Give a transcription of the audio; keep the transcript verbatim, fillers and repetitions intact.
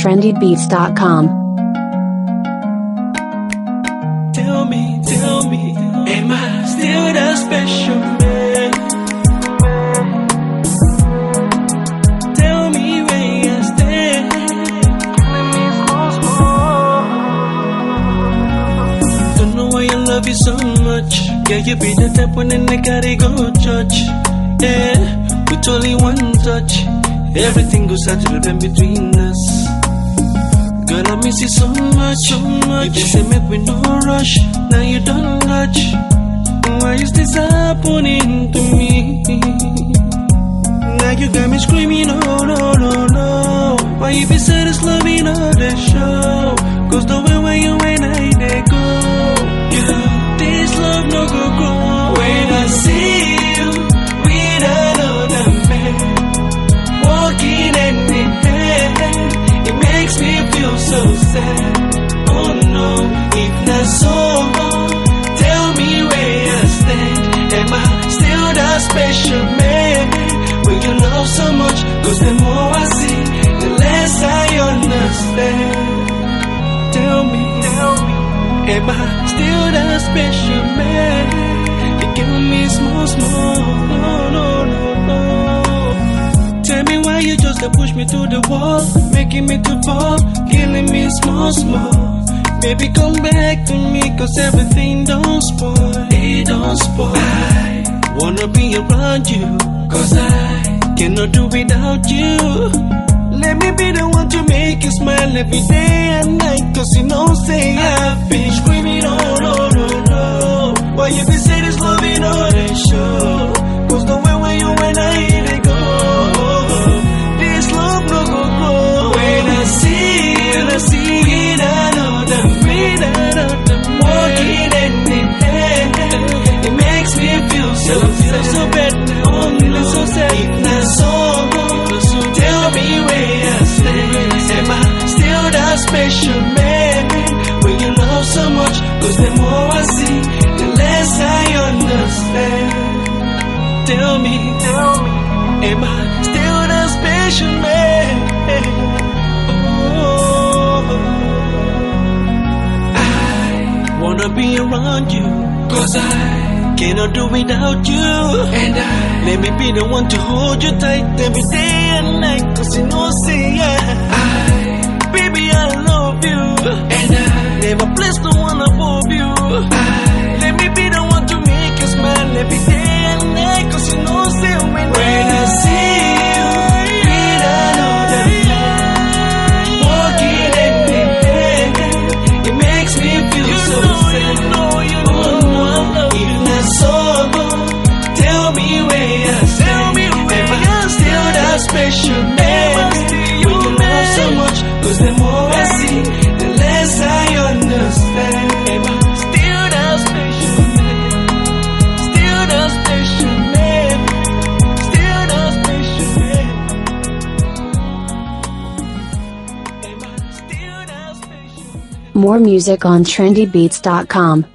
trendy beats dot com. Tell me, tell me, am I still that special man? Tell me where I stand. Don't know why I love you so much. Yeah, you be the type when I gotta go church. Yeah, with only one touch, everything goes out to the pen between us. Girl, I miss you so much, so much. You say make we no rush, now you don't touch. Why is this happening to me? Now you got me screaming, oh no, no, no. Why you be sad as loving all the show? Cause the way where you and I they go, yeah, this love no go grow. When I see you with another man, walking hand in hand, it makes me feel so sad. Oh no, if not so, tell me where I stand. Am I still that special man? Will you love so much? Cause the more I see, the less I understand. Tell me, tell me, am I still that special man? You give me small, small, no, no, no, no. Tell me why you just to push me to the wall, making me to fall, killing me small, small. Baby, come back to me, cause everything don't spoil, it don't spoil. I wanna be around you, cause I cannot do without you. Let me be the one to make you smile every day and night, cause you know, say I've been screaming, oh no, no, no. Why you be say this loving all the show? Cause the way where you and I they go, this love no go grow. When I see you, I see with another, with another, walking hand in hand, it makes me feel so, feel so bad now, I'm feeling so sad. If not so, tell me where I stand. Am I still that special man? When you love so much, cause the more I see, the less I understand. Tell me, tell me, am I still that special man? Oh, I wanna be around you, cause I cannot do without you. And I let me be the one to hold you tight every day and night, cause you know, say yeah, I, baby, I love you. And I never place the one above you. I let me be the one to make you smile every day and night, cause you know, say when, when I see you with another man, walking hand in hand, it makes me feel you so know, sad. You know, you know, oh, no, I love you. If not so, tell me where I stand. Tell me where am I still that special man? When you love so much, cause the more I see, the less I understand. Am I still that special man? Still that special man? Still that special man? Am I still that special man? More music on trendy beats dot com.